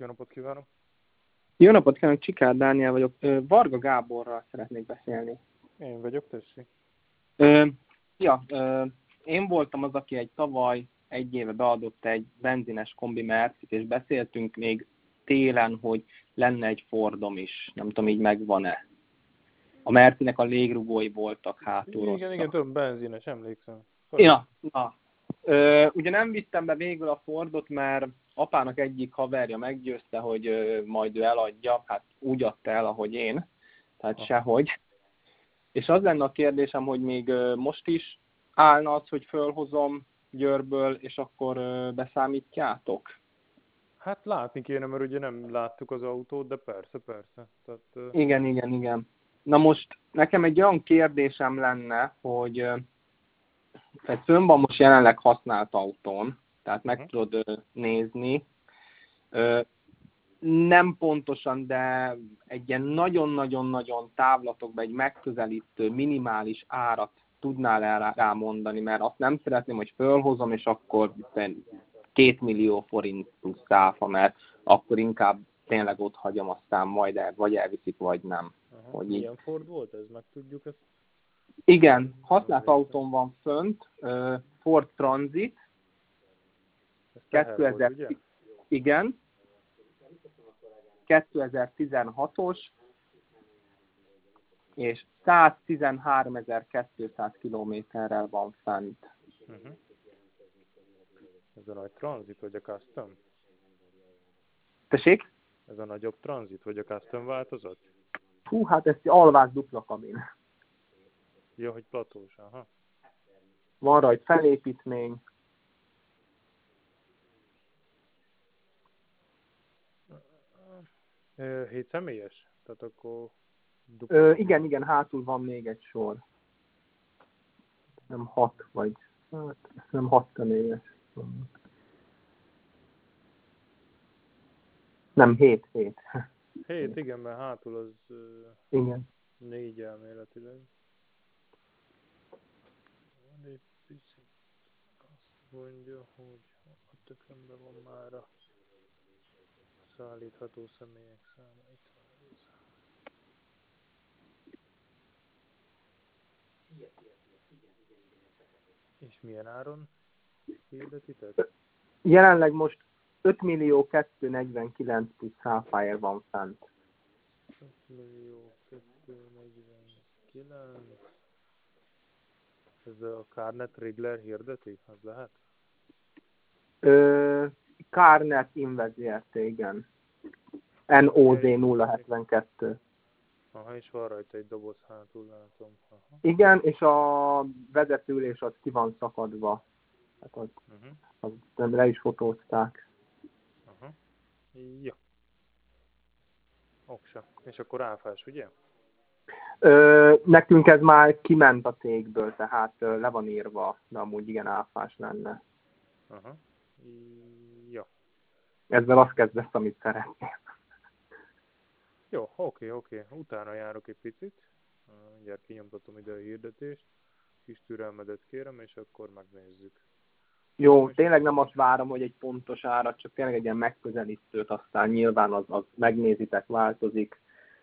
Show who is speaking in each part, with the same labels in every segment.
Speaker 1: Jó napot kívánok!
Speaker 2: Jó napot kívánok, Csikár Dániel vagyok. Varga Gáborral szeretnék beszélni.
Speaker 1: Én vagyok, tessék.
Speaker 2: Én voltam az, aki tavaly egy éve beadott egy benzines kombi Mercit, és beszéltünk még télen, hogy lenne egy Fordom is. Nem tudom, így megvan-e. A Mercinek a légrugói voltak hátul.
Speaker 1: Igen, tudom, benzines, emlékszem.
Speaker 2: Ugye nem vittem be végül a Fordot, mert apának egyik haverja meggyőzte, hogy majd ő eladja, hát úgy adta el, ahogy én, tehát sehogy. És az lenne a kérdésem, hogy még most is állna az, hogy fölhozom Győrből, és akkor beszámítjátok?
Speaker 1: Hát látni kéne, mert ugye nem láttuk az autót, de persze. Tehát,
Speaker 2: Igen. Na most nekem egy olyan kérdésem lenne, hogy fönn van most jelenleg használt autón, tehát meg tudod nézni. Nem pontosan, de egy ilyen nagyon-nagyon-nagyon távlatokban egy megközelítő minimális árat tudnál rá mondani, mert azt nem szeretném, hogy fölhozom, és akkor 2 millió forint plusz áfa, mert akkor inkább tényleg ott hagyom, aztán majd vagy elviszik, vagy nem.
Speaker 1: Hogy milyen Ford volt ez? Meg tudjuk ezt?
Speaker 2: Igen, használt autón van fönt, Ford Transit.
Speaker 1: Ez 2000, ugye?
Speaker 2: Igen. 2016-os, és 113.200 kilométerrel van fent.
Speaker 1: Ez a nagy Transit, vagy a Custom?
Speaker 2: Tessék?
Speaker 1: Ez a nagyobb Transit, vagy a Custom változat?
Speaker 2: Hú, hát ez alváz dupla kabin.
Speaker 1: Jó, hogy platós, aha.
Speaker 2: Van rajta felépítmény.
Speaker 1: Hét személyes? Tehát akkor...
Speaker 2: Igen, hátul van még egy sor. Nem 6 vagy... Hát, nem 6 személyes. Nem, 7.
Speaker 1: 7, igen, mert hátul az...
Speaker 2: Igen.
Speaker 1: 4 elméletileg. Egy picit azt mondja, hogy a tökönben van már a szállítható személyek száma. Itt van ez. És milyen áron hirdetitek?
Speaker 2: Jelenleg most 5.249.000 plusz háfáért van fent.
Speaker 1: 5.249.000. Ez a Carnet Rigler hirdeti? Az lehet?
Speaker 2: Carnet Invest ZRT, igen. NOZ 072.
Speaker 1: Aha, és van rajta egy doboz hátul, látom. Aha.
Speaker 2: Igen, és a vezetőülés az ki van szakadva. Hát az le is fotózták.
Speaker 1: Aha. Ja. Oksa. És akkor áfás, ugye?
Speaker 2: Nekünk ez már kiment a cégből, tehát le van írva, de amúgy igen áfás lenne.
Speaker 1: Aha. Ja.
Speaker 2: Ezzel azt kezdesz, amit szeretnél.
Speaker 1: Jó, oké. Utána járok egy picit. Mindjárt kinyomtatom ide a hirdetést. Kis türelmedet kérem, és akkor megnézzük.
Speaker 2: Jó, tényleg nem azt várom, hogy egy pontos árat, csak tényleg egy ilyen megközelítőt, aztán nyilván az megnézitek, változik.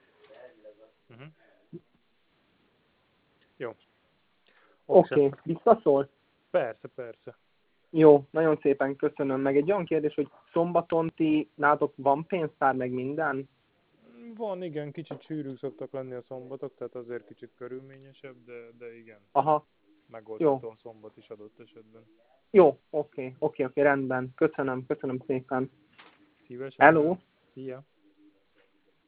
Speaker 1: Jó.
Speaker 2: Oké, visszaszól?
Speaker 1: Persze.
Speaker 2: Jó, nagyon szépen köszönöm. Meg egy olyan kérdés, hogy szombaton nátok van pénztár, meg minden?
Speaker 1: Van, igen, kicsit sűrűk szoktak lenni a szombatok, tehát azért kicsit körülményesebb, de igen.
Speaker 2: Aha.
Speaker 1: Megoldhatom szombat is adott esetben.
Speaker 2: Jó, oké, rendben. Köszönöm szépen.
Speaker 1: Szívesen.
Speaker 2: Hello.
Speaker 1: Szia.